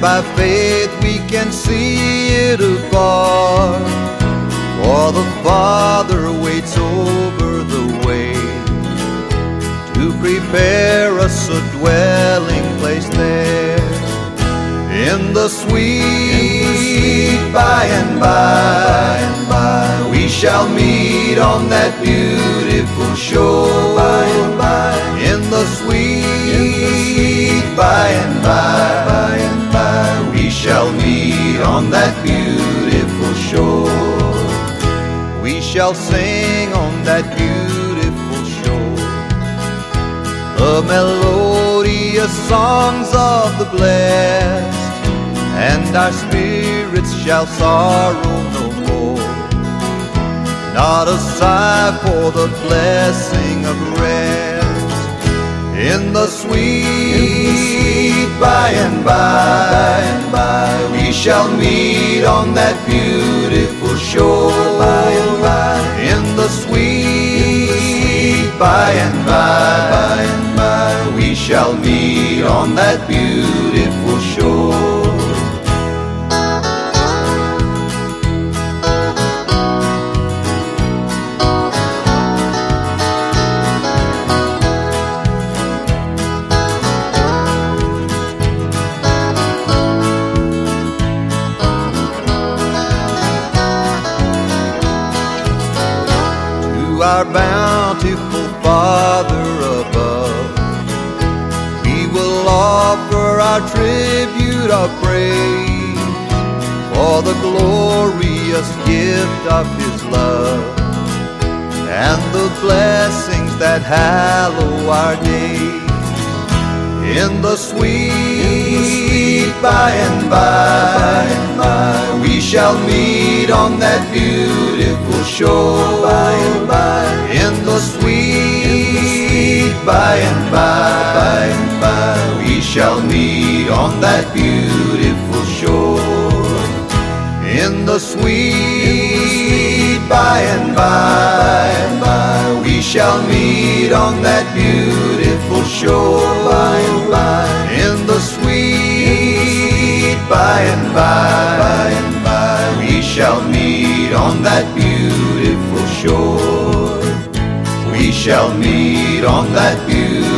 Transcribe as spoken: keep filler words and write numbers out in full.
by faith we can see it afar, for the Father waits over the way to prepare us a dwelling place there. In the sweet by and by, we shall meet on that beautiful shore. By and by, in the sweet by and by, we shall meet on that beautiful shore. We shall sing on that beautiful shore the melodious songs of the blessed, and our spirits shall sorrow no more. Not a sigh for the blessing of rest. In the sweet by and by, we shall meet on that beautiful shore. In the sweet by and by, we shall meet on that beautiful shore. Our bountiful Father above, we will offer our tribute of praise for the glorious gift of His love and the blessings that hallow our days. In the sweet by and by, we shall meet on that beautiful shore. By and by, in the sweet by and by, we shall meet on that beautiful shore. In the sweet by and by, we shall meet on that beautiful shore. By and by, in the sweet by and by, we shall meet on that beautiful shore. We shall meet on that beautiful